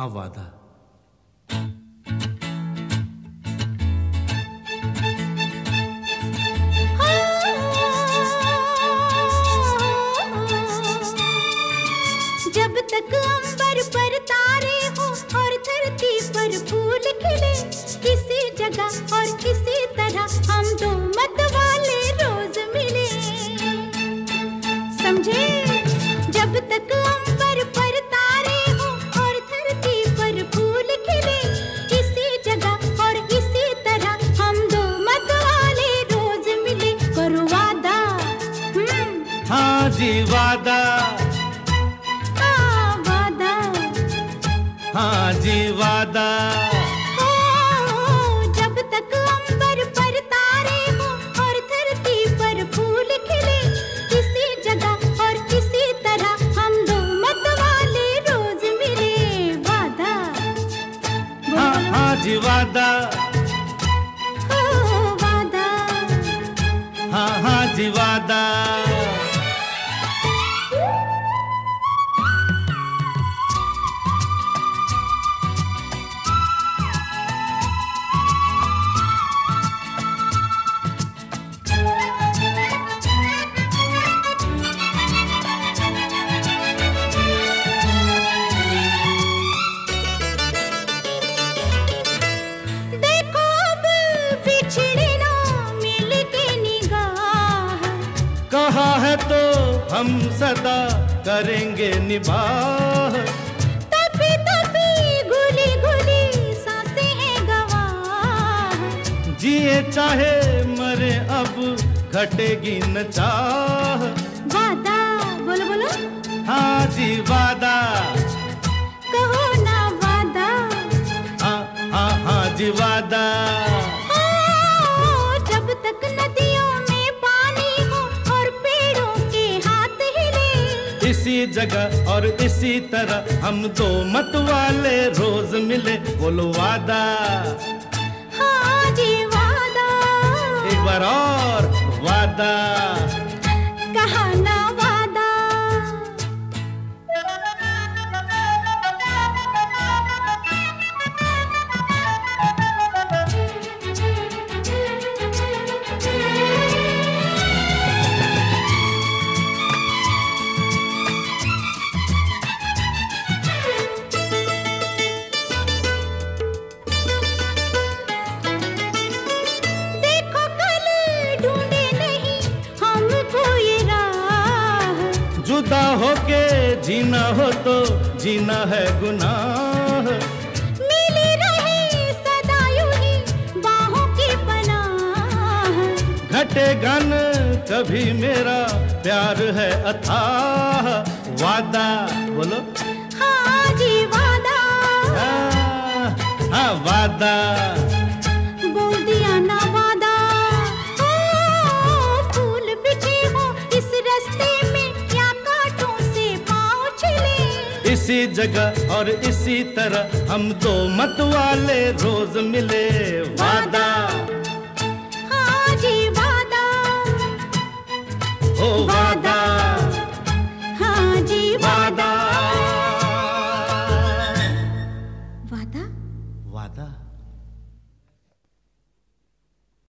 हाँ वादा। जब तक अंबर पर तारे हो और धरती पर फूल खिले, किसी जगह और किसी तरह हम दो मत वाले रोज मिले। समझे? जब तक अंबर पर तारे हो और धरती पर फूल खिले, किसी जगह और किसी तरह हम दो मत वाले रोज मिले। करो वादा। हाँ जी वादा। हाँ जी वादा। जब तक अंबर पर तारे हो और धरती पर फूल खिले, किसी जगह और किसी तरह हम दो मत वाले रोज मिले। वादा। हाँ जी वादा। वादा। हाँ जी वादा। कहा है तो हम सदा करेंगे निभाह। तभी तभी घुली घुली सांसें हैं गवाह। जिए चाहे मरे अब घटेगी न चाह। वादा। बोलो बोलो। हाँ जी वादा। कहो ना वादा। हाँ जी वादा। जब तक नदियों में पानी हो और पेड़ों के हाथ हिले, इसी जगह और इसी तरह हम दो मत वाले रोज मिले। बोलो वादा। हाँ जी वादा। एक बार और वादा। कहा ना वादा। जुदा होके जीना हो तो जीना है गुनाह। मिली रहे सदा यूं ही बाहों की पनाह। घटेगा न कभी मेरा प्यार है अथाह। वादा। बोलो। हाँ जी वादा। हाँ वादा। बोल दिया ना वादा। फूल बिछे हो इस रास्ते में क्या कांटों से पाँव छिले, इसी जगह और इसी तरह हम दो मत वाले रोज मिले। वादा। हाँ जी वादा। ओ वादा। हाँ जी वादा। वादा। वादा।